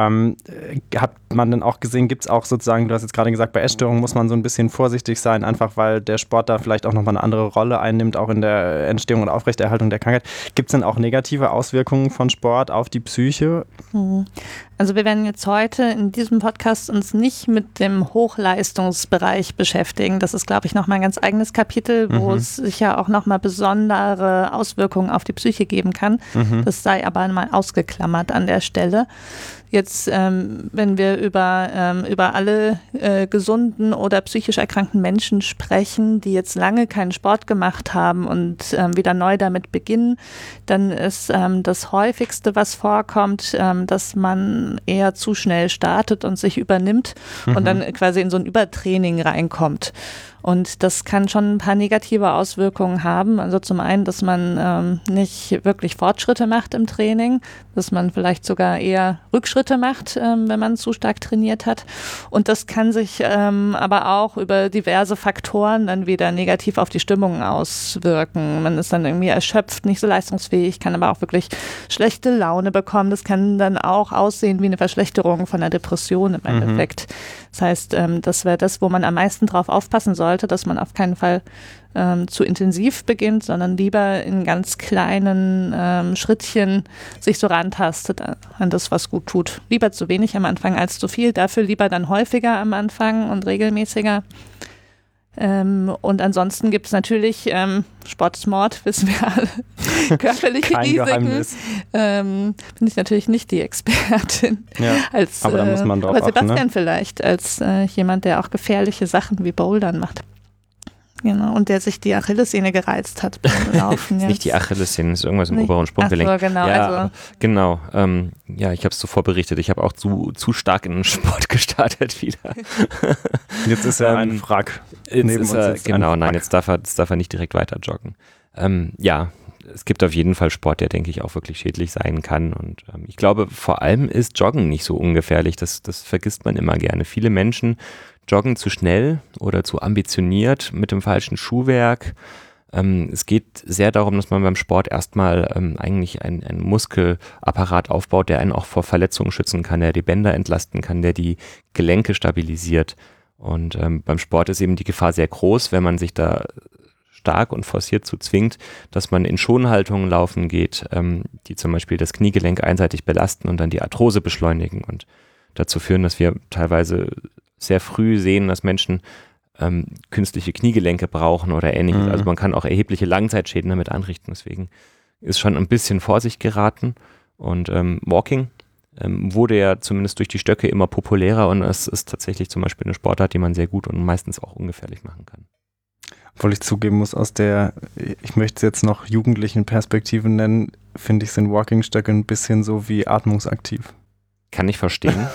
Hat man denn auch gesehen, gibt es auch sozusagen, du hast jetzt gerade gesagt, bei Essstörungen muss man so ein bisschen vorsichtig sein, einfach weil der Sport da vielleicht auch nochmal eine andere Rolle einnimmt, auch in der Entstehung und Aufrechterhaltung der Krankheit. Gibt es denn auch negative Auswirkungen von Sport auf die Psyche? Also wir werden jetzt heute in diesem Podcast uns nicht mit dem Hochleistungsbereich beschäftigen. Das ist, glaube ich, nochmal ein ganz eigenes Kapitel, wo es sicher auch nochmal besondere Auswirkungen auf die Psyche geben kann. Das sei aber mal ausgeklammert an der Stelle. Jetzt, wenn wir über alle gesunden oder psychisch erkrankten Menschen sprechen, die jetzt lange keinen Sport gemacht haben und wieder neu damit beginnen, dann ist das häufigste, was vorkommt, dass man eher zu schnell startet und sich übernimmt und dann quasi in so ein Übertraining reinkommt. Und das kann schon ein paar negative Auswirkungen haben. Also zum einen, dass man nicht wirklich Fortschritte macht im Training, dass man vielleicht sogar eher Rückschritte macht, wenn man zu stark trainiert hat. Und das kann sich aber auch über diverse Faktoren dann wieder negativ auf die Stimmung auswirken. Man ist dann irgendwie erschöpft, nicht so leistungsfähig, kann aber auch wirklich schlechte Laune bekommen. Das kann dann auch aussehen wie eine Verschlechterung von der Depression im Endeffekt. Das heißt, das wäre das, wo man am meisten drauf aufpassen sollte, dass man auf keinen Fall zu intensiv beginnt, sondern lieber in ganz kleinen Schrittchen sich so rantastet an das, was gut tut. Lieber zu wenig am Anfang als zu viel, dafür lieber dann häufiger am Anfang und regelmäßiger. Und ansonsten gibt es natürlich, Sport ist Mord, wissen wir alle, körperliche Kein Risiken. Geheimnis. Bin ich natürlich nicht die Expertin. Ja, aber da muss man drauf aber Sebastian achten, ne? Vielleicht, als jemand, der auch gefährliche Sachen wie Bouldern macht. Genau, und der sich die Achillessehne gereizt hat beim Laufen. Nicht die Achillessehne, ist irgendwas im oberen Sprunggelenk. Ach so, genau. Ja, also. Genau. Ja, ich habe es zuvor berichtet. Ich habe auch zu stark in den Sport gestartet wieder. Jetzt ist er ein Wrack. Jetzt darf er nicht direkt weiter joggen. Ja, es gibt auf jeden Fall Sport, der, denke ich, auch wirklich schädlich sein kann. Und ich glaube, vor allem ist Joggen nicht so ungefährlich. Das vergisst man immer gerne. Viele Menschen joggen zu schnell oder zu ambitioniert mit dem falschen Schuhwerk. Es geht sehr darum, dass man beim Sport erstmal eigentlich einen Muskelapparat aufbaut, der einen auch vor Verletzungen schützen kann, der die Bänder entlasten kann, der die Gelenke stabilisiert. Und beim Sport ist eben die Gefahr sehr groß, wenn man sich da stark und forciert zu zwingt, dass man in Schonhaltungen laufen geht, die zum Beispiel das Kniegelenk einseitig belasten und dann die Arthrose beschleunigen und dazu führen, dass wir teilweise sehr früh sehen, dass Menschen künstliche Kniegelenke brauchen oder ähnliches. Also man kann auch erhebliche Langzeitschäden damit anrichten. Deswegen ist schon ein bisschen Vorsicht geraten. Und Walking wurde ja zumindest durch die Stöcke immer populärer und es ist tatsächlich zum Beispiel eine Sportart, die man sehr gut und meistens auch ungefährlich machen kann. Obwohl ich zugeben muss, ich möchte es jetzt noch jugendlichen Perspektive nennen, finde ich, sind Walking-Stöcke ein bisschen so wie atmungsaktiv. kann ich verstehen.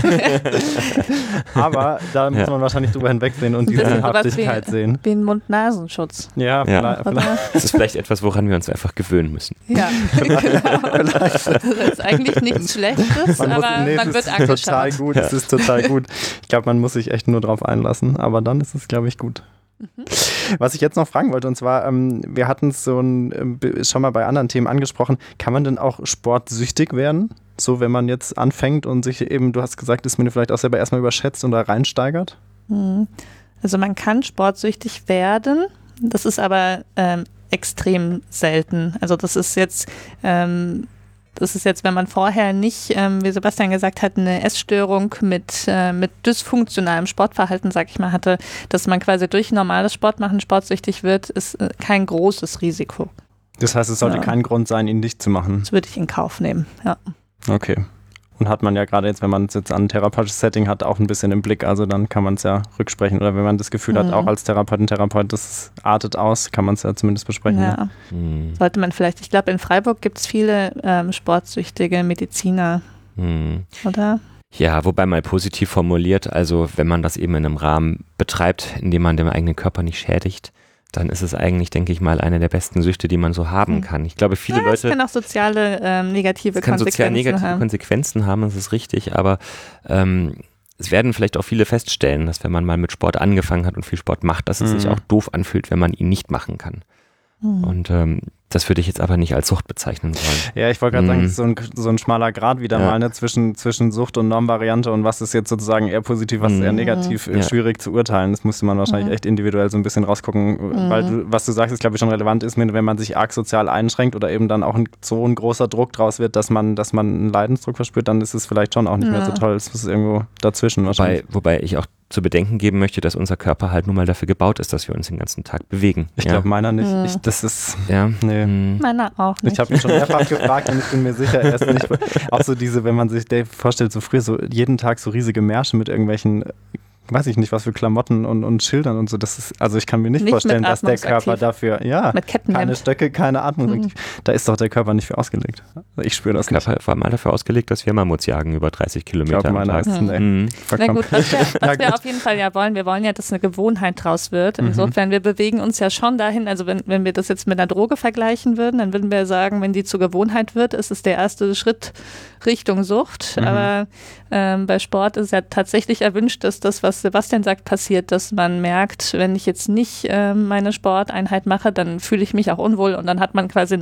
Aber da muss man wahrscheinlich drüber hinwegsehen und diese Sinnhaftigkeit sehen. Wie ein Mund-Nasenschutz. Ja, vielleicht. Das ist vielleicht etwas, woran wir uns einfach gewöhnen müssen. Ja, genau. Das ist eigentlich nichts Schlechtes, aber man wird angeschaut. Total gut, es ist total gut. Ich glaube, man muss sich echt nur drauf einlassen, aber dann ist es, glaube ich, gut. Was ich jetzt noch fragen wollte, und zwar, wir hatten es schon mal bei anderen Themen angesprochen, kann man denn auch sportsüchtig werden? So, wenn man jetzt anfängt und sich eben, du hast gesagt, ist man vielleicht auch selber erstmal überschätzt und da reinsteigert? Also man kann sportsüchtig werden, das ist aber extrem selten. Also das ist jetzt, wenn man vorher nicht, wie Sebastian gesagt hat, eine Essstörung mit dysfunktionalem Sportverhalten, sag ich mal, hatte, dass man quasi durch normales Sportmachen sportsüchtig wird, ist kein großes Risiko. Das heißt, es sollte kein Grund sein, ihn nicht zu machen? Das würde ich in Kauf nehmen, ja. Okay. Und hat man ja gerade jetzt, wenn man es jetzt an ein therapeutisches Setting hat, auch ein bisschen im Blick. Also dann kann man es ja rücksprechen. Oder wenn man das Gefühl hat, auch als Therapeut, das artet aus, kann man es ja zumindest besprechen. Ja. Sollte man vielleicht, ich glaube, in Freiburg gibt es viele sportsüchtige Mediziner. Oder? Ja, wobei mal positiv formuliert, also wenn man das eben in einem Rahmen betreibt, in dem man den eigenen Körper nicht schädigt, dann ist es eigentlich, denke ich mal, eine der besten Süchte, die man so haben kann. Ich glaube, viele Leute... Es kann auch soziale negative Konsequenzen haben, das ist richtig, aber es werden vielleicht auch viele feststellen, dass wenn man mal mit Sport angefangen hat und viel Sport macht, dass es sich auch doof anfühlt, wenn man ihn nicht machen kann. Und das würde ich jetzt aber nicht als Sucht bezeichnen wollen. Ja, ich wollte gerade sagen, es ist so ein schmaler Grad wieder mal, ne, zwischen Sucht und Normvariante und was ist jetzt sozusagen eher positiv, was ist eher negativ, schwierig zu urteilen. Das müsste man wahrscheinlich echt individuell so ein bisschen rausgucken, weil was du sagst, ist glaube ich schon relevant ist, wenn man sich arg sozial einschränkt oder eben dann auch so ein großer Druck draus wird, dass man einen Leidensdruck verspürt, dann ist es vielleicht schon auch nicht mehr so toll. Es ist irgendwo dazwischen wahrscheinlich. Wobei ich auch zu bedenken geben möchte, dass unser Körper halt nun mal dafür gebaut ist, dass wir uns den ganzen Tag bewegen. Ich glaube, meiner nicht. Nee. Meiner auch nicht. Ich habe ihn schon mehrfach gefragt und ich bin mir sicher, er ist nicht. Auch so wenn man sich vorstellt, so früher so jeden Tag so riesige Märsche mit irgendwelchen, weiß ich nicht, was für Klamotten und Schildern und so. Das ist, also ich kann mir nicht vorstellen, dass der Körper dafür, mit keine Stöcke, keine Atmung. Da ist doch der Körper nicht für ausgelegt. Also ich spüre das nicht. Der Körper war mal dafür ausgelegt, dass wir Mammuts jagen über 30 Kilometer am Tag. Na gut, was wir auf jeden Fall ja wollen, wir wollen ja, dass eine Gewohnheit draus wird. Insofern, wir bewegen uns ja schon dahin, also wenn wir das jetzt mit einer Droge vergleichen würden, dann würden wir sagen, wenn die zur Gewohnheit wird, ist es der erste Schritt Richtung Sucht. Aber bei Sport ist ja tatsächlich erwünscht, dass das, was Sebastian sagt, passiert, dass man merkt, wenn ich jetzt nicht meine Sporteinheit mache, dann fühle ich mich auch unwohl und dann hat man quasi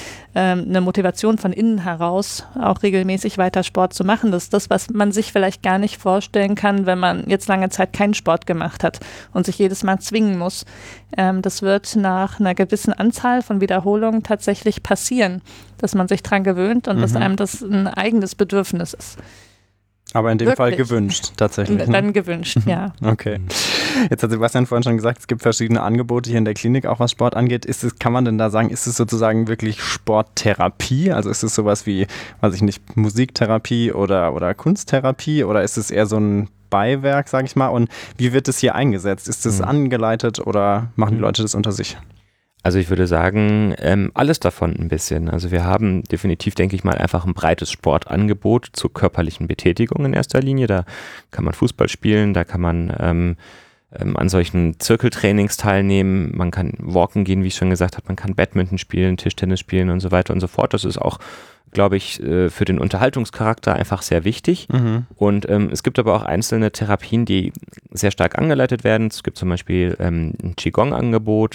eine Motivation von innen heraus, auch regelmäßig weiter Sport zu machen. Das ist das, was man sich vielleicht gar nicht vorstellen kann, wenn man jetzt lange Zeit keinen Sport gemacht hat und sich jedes Mal zwingen muss. Das wird nach einer gewissen Anzahl von Wiederholungen tatsächlich passieren, dass man sich dran gewöhnt und dass einem das ein eigenes Bedürfnis ist. Aber in dem Fall gewünscht, tatsächlich. Dann gewünscht, ja. Okay. Jetzt hat Sebastian vorhin schon gesagt, es gibt verschiedene Angebote hier in der Klinik, auch was Sport angeht. Kann man denn da sagen, ist es sozusagen wirklich Sporttherapie? Also ist es sowas wie, weiß ich nicht, Musiktherapie oder Kunsttherapie? Oder ist es eher so ein Beiwerk, sage ich mal? Und wie wird es hier eingesetzt? Ist es angeleitet oder machen die Leute das unter sich? Also ich würde sagen, alles davon ein bisschen. Also wir haben definitiv, denke ich mal, einfach ein breites Sportangebot zur körperlichen Betätigung in erster Linie. Da kann man Fußball spielen, da kann man an solchen Zirkeltrainings teilnehmen, man kann walken gehen, wie ich schon gesagt habe, man kann Badminton spielen, Tischtennis spielen und so weiter und so fort. Das ist auch, glaube ich, für den Unterhaltungscharakter einfach sehr wichtig. Und es gibt aber auch einzelne Therapien, die sehr stark angeleitet werden. Es gibt zum Beispiel ein Qigong-Angebot.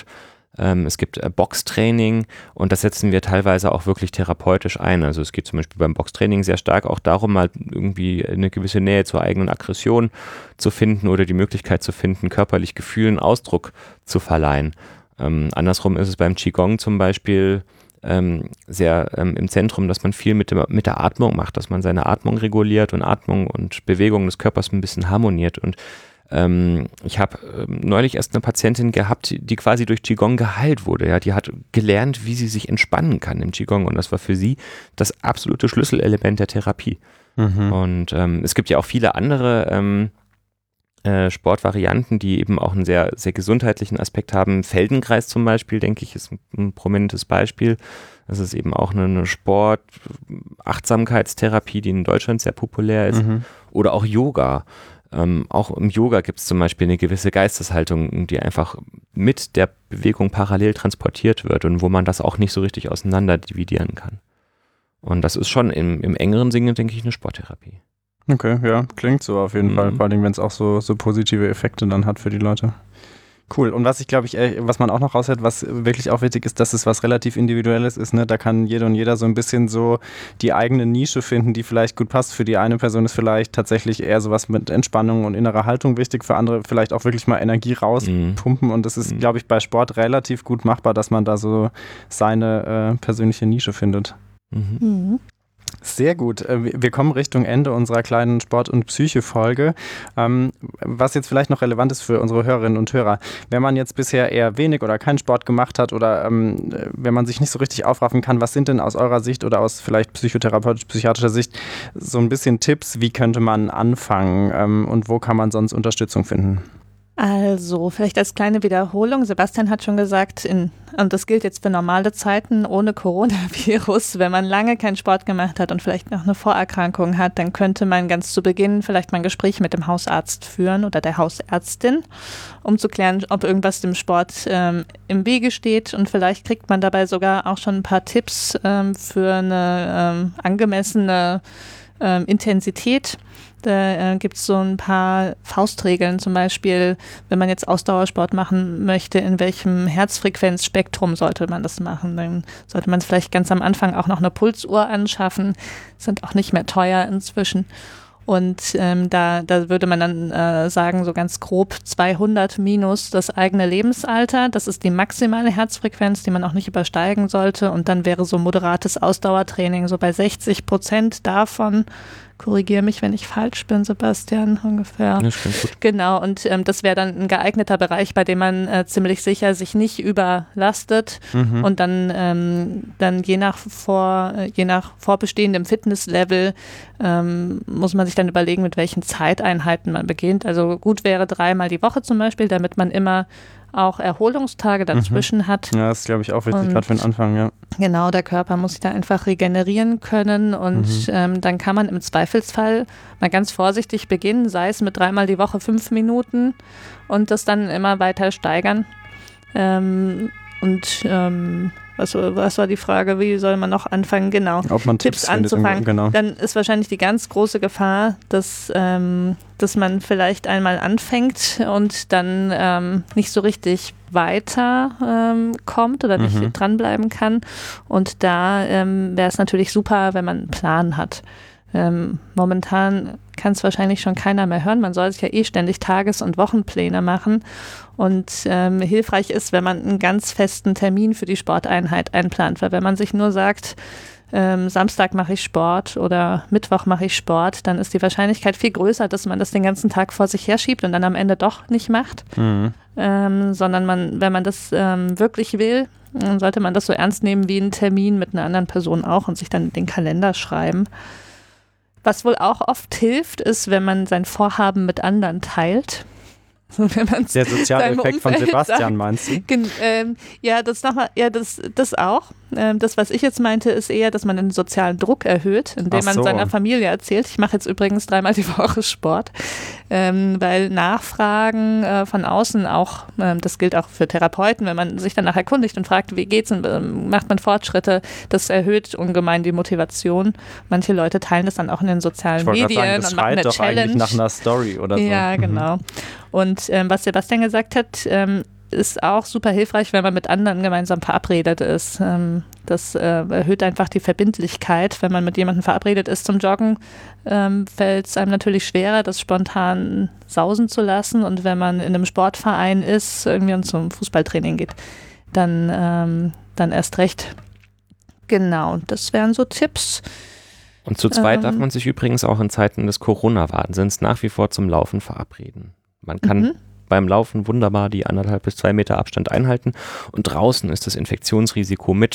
Es gibt Boxtraining und das setzen wir teilweise auch wirklich therapeutisch ein. Also es geht zum Beispiel beim Boxtraining sehr stark auch darum, mal irgendwie eine gewisse Nähe zur eigenen Aggression zu finden oder die Möglichkeit zu finden, körperlich Gefühlen Ausdruck zu verleihen. Andersrum ist es beim Qigong zum Beispiel sehr im Zentrum, dass man viel mit der Atmung macht, dass man seine Atmung reguliert und Atmung und Bewegung des Körpers ein bisschen harmoniert. Und ich habe neulich erst eine Patientin gehabt, die quasi durch Qigong geheilt wurde. Ja, die hat gelernt, wie sie sich entspannen kann im Qigong und das war für sie das absolute Schlüsselelement der Therapie. Und es gibt ja auch viele andere Sportvarianten, die eben auch einen sehr, sehr gesundheitlichen Aspekt haben. Feldenkreis zum Beispiel, denke ich, ist ein prominentes Beispiel. Das ist eben auch eine Sport-Achtsamkeitstherapie, die in Deutschland sehr populär ist. Oder auch Yoga. Auch im Yoga gibt es zum Beispiel eine gewisse Geisteshaltung, die einfach mit der Bewegung parallel transportiert wird und wo man das auch nicht so richtig auseinander dividieren kann. Und das ist schon im engeren Sinne, denke ich, eine Sporttherapie. Okay, ja, klingt so auf jeden Fall, vor allem wenn es auch so positive Effekte dann hat für die Leute. Cool. Und was was man auch noch raushört, was wirklich auch wichtig ist, dass es was relativ Individuelles ist, ne? Da kann jede und jeder so ein bisschen so die eigene Nische finden, die vielleicht gut passt. Für die eine Person ist vielleicht tatsächlich eher sowas mit Entspannung und innerer Haltung wichtig, für andere vielleicht auch wirklich mal Energie rauspumpen. Und das ist, glaube ich, bei Sport relativ gut machbar, dass man da so seine persönliche Nische findet. Sehr gut. Wir kommen Richtung Ende unserer kleinen Sport- und Psyche-Folge. Was jetzt vielleicht noch relevant ist für unsere Hörerinnen und Hörer. Wenn man jetzt bisher eher wenig oder keinen Sport gemacht hat oder wenn man sich nicht so richtig aufraffen kann, was sind denn aus eurer Sicht oder aus vielleicht psychotherapeutisch-psychiatrischer Sicht so ein bisschen Tipps, wie könnte man anfangen und wo kann man sonst Unterstützung finden? Also, vielleicht als kleine Wiederholung. Sebastian hat schon gesagt, und das gilt jetzt für normale Zeiten ohne Coronavirus, wenn man lange keinen Sport gemacht hat und vielleicht noch eine Vorerkrankung hat, dann könnte man ganz zu Beginn vielleicht mal ein Gespräch mit dem Hausarzt führen oder der Hausärztin, um zu klären, ob irgendwas dem Sport im Wege steht. Und vielleicht kriegt man dabei sogar auch schon ein paar Tipps für eine angemessene Intensität. Da gibt es so ein paar Faustregeln, zum Beispiel, wenn man jetzt Ausdauersport machen möchte, in welchem Herzfrequenzspektrum sollte man das machen. Dann sollte man vielleicht ganz am Anfang auch noch eine Pulsuhr anschaffen, sind auch nicht mehr teuer inzwischen. Und da würde man dann sagen, so ganz grob 200 minus das eigene Lebensalter. Das ist die maximale Herzfrequenz, die man auch nicht übersteigen sollte. Und dann wäre so moderates Ausdauertraining so bei 60% davon. Korrigiere mich, wenn ich falsch bin, Sebastian, ungefähr. Das stimmt gut. Genau, und das wäre dann ein geeigneter Bereich, bei dem man ziemlich sicher sich nicht überlastet und dann je nach vorbestehendem Fitnesslevel muss man sich dann überlegen, mit welchen Zeiteinheiten man beginnt. Also gut wäre 3-mal die Woche zum Beispiel, damit man immer auch Erholungstage dazwischen hat. Ja, das ist, glaube ich, auch wichtig, gerade für den Anfang, ja. Genau, der Körper muss sich da einfach regenerieren können und dann kann man im Zweifelsfall mal ganz vorsichtig beginnen, sei es mit 3-mal die Woche 5 Minuten und das dann immer weiter steigern. Was war die Frage, wie soll man noch anfangen? Genau, ob man Tipps anzufangen. Genau. Dann ist wahrscheinlich die ganz große Gefahr, dass man vielleicht einmal anfängt und dann nicht so richtig weiter kommt oder nicht dranbleiben kann. Und da wäre es natürlich super, wenn man einen Plan hat. Momentan kann es wahrscheinlich schon keiner mehr hören. Man soll sich ja ständig Tages- und Wochenpläne machen. Und hilfreich ist, wenn man einen ganz festen Termin für die Sporteinheit einplant. Weil wenn man sich nur sagt, Samstag mache ich Sport oder Mittwoch mache ich Sport, dann ist die Wahrscheinlichkeit viel größer, dass man das den ganzen Tag vor sich herschiebt und dann am Ende doch nicht macht. Sondern wenn man das wirklich will, dann sollte man das so ernst nehmen wie einen Termin mit einer anderen Person auch und sich dann den Kalender schreiben. Was wohl auch oft hilft, ist, wenn man sein Vorhaben mit anderen teilt. So, der soziale Effekt von Sebastian, meinst du? Das auch. Das, was ich jetzt meinte, ist eher, dass man den sozialen Druck erhöht, indem man seiner Familie erzählt, ich mache jetzt übrigens 3-mal die Woche Sport, weil Nachfragen von außen auch, das gilt auch für Therapeuten, wenn man sich danach erkundigt und fragt, wie geht's und macht man Fortschritte, das erhöht ungemein die Motivation. Manche Leute teilen das dann auch in den sozialen Medien und machen eine doch Challenge. Eigentlich nach einer Story oder so. Ja, genau. Und was Sebastian gesagt hat, ist auch super hilfreich, wenn man mit anderen gemeinsam verabredet ist. Das erhöht einfach die Verbindlichkeit. Wenn man mit jemandem verabredet ist zum Joggen, fällt es einem natürlich schwerer, das spontan sausen zu lassen. Und wenn man in einem Sportverein ist, irgendwie und zum Fußballtraining geht, dann erst recht. Genau, das wären so Tipps. Und zu zweit darf man sich übrigens auch in Zeiten des Corona-Wahnsinns nach wie vor zum Laufen verabreden. Man kann beim Laufen wunderbar die 1,5 bis 2 Meter Abstand einhalten und draußen ist das Infektionsrisiko mit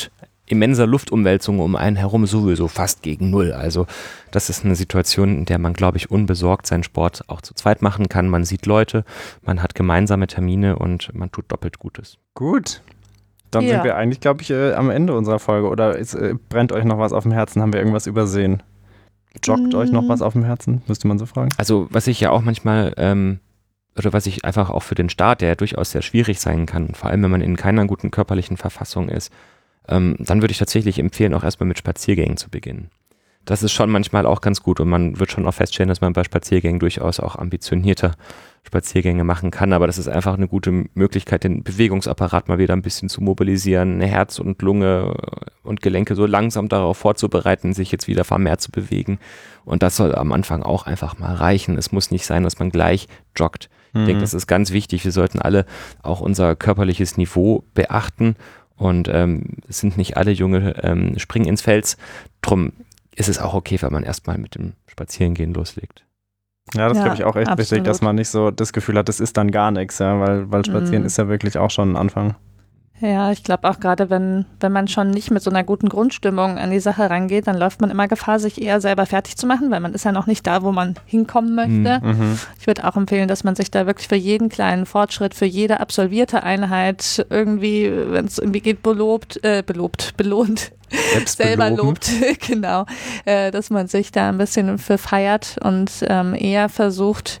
immenser Luftumwälzung um einen herum sowieso fast gegen null. Also das ist eine Situation, in der man, glaube ich, unbesorgt seinen Sport auch zu zweit machen kann. Man sieht Leute, man hat gemeinsame Termine und man tut doppelt Gutes. Gut. Dann sind wir eigentlich, glaube ich, am Ende unserer Folge. Oder brennt euch noch was auf dem Herzen? Haben wir irgendwas übersehen? Joggt euch noch was auf dem Herzen? Müsste man so fragen. Also was ich ja auch manchmal oder was ich einfach auch für den Start, der durchaus sehr schwierig sein kann, vor allem wenn man in keiner guten körperlichen Verfassung ist, dann würde ich tatsächlich empfehlen, auch erstmal mit Spaziergängen zu beginnen. Das ist schon manchmal auch ganz gut und man wird schon auch feststellen, dass man bei Spaziergängen durchaus auch ambitionierter Spaziergänge machen kann, aber das ist einfach eine gute Möglichkeit, den Bewegungsapparat mal wieder ein bisschen zu mobilisieren, Herz und Lunge und Gelenke so langsam darauf vorzubereiten, sich jetzt wieder vermehrt zu bewegen und das soll am Anfang auch einfach mal reichen. Es muss nicht sein, dass man gleich joggt. Ich denke, das ist ganz wichtig. Wir sollten alle auch unser körperliches Niveau beachten und es sind nicht alle Junge springen ins Fels. Drum ist es auch okay, wenn man erstmal mit dem Spazierengehen loslegt. Ja, das glaube ich auch echt wichtig, dass man nicht so das Gefühl hat, das ist dann gar nichts, ja, weil Spazieren ist ja wirklich auch schon ein Anfang. Ja, ich glaube auch gerade, wenn man schon nicht mit so einer guten Grundstimmung an die Sache rangeht, dann läuft man immer Gefahr, sich eher selber fertig zu machen, weil man ist ja noch nicht da, wo man hinkommen möchte. Ich würde auch empfehlen, dass man sich da wirklich für jeden kleinen Fortschritt, für jede absolvierte Einheit irgendwie, wenn es irgendwie geht, belohnt, selber lobt, genau, dass man sich da ein bisschen für feiert und eher versucht,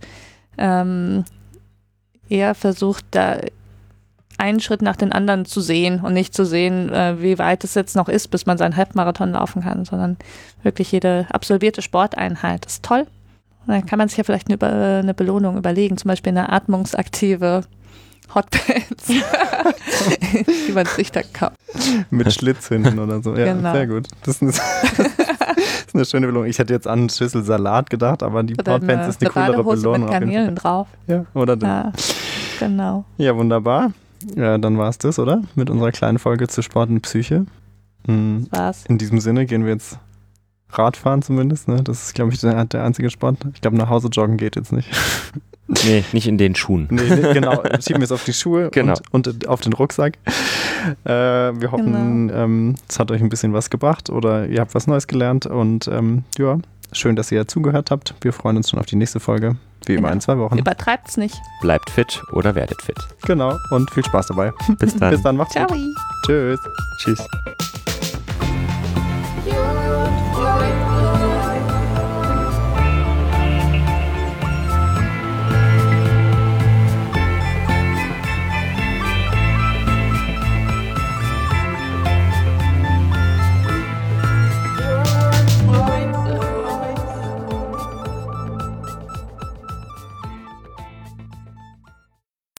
da einen Schritt nach den anderen zu sehen und nicht zu sehen, wie weit es jetzt noch ist, bis man seinen Halbmarathon laufen kann, sondern wirklich jede absolvierte Sporteinheit ist toll. Und dann kann man sich ja vielleicht eine Belohnung überlegen, zum Beispiel eine atmungsaktive Hotpants, die man sich da kauft. Mit Schlitz hinten oder so. Ja, genau. Sehr gut. Das ist eine schöne Belohnung. Ich hätte jetzt an eine Schüssel Salat gedacht, aber die Hotpants ist eine coolere Belohnung. Mit Garnelen drauf. Ja, oder das. Ja, genau. Ja, wunderbar. Ja, dann war es das, oder? Mit unserer kleinen Folge zu Sport und Psyche. War's. In diesem Sinne gehen wir jetzt Radfahren zumindest. Ne? Das ist, glaube ich, der einzige Sport. Ich glaube, nach Hause joggen geht jetzt nicht. Nee, nicht in den Schuhen. Nee, genau. Schieben wir es auf die Schuhe und auf den Rucksack. Wir hoffen, es hat euch ein bisschen was gebracht oder ihr habt was Neues gelernt. Und ja, schön, dass ihr zugehört habt. Wir freuen uns schon auf die nächste Folge. Wie immer in 2 Wochen. Übertreibt's nicht. Bleibt fit oder werdet fit. Genau. Und viel Spaß dabei. Bis dann. Bis dann. Macht's gut. Ciao. Tschüss. Tschüss.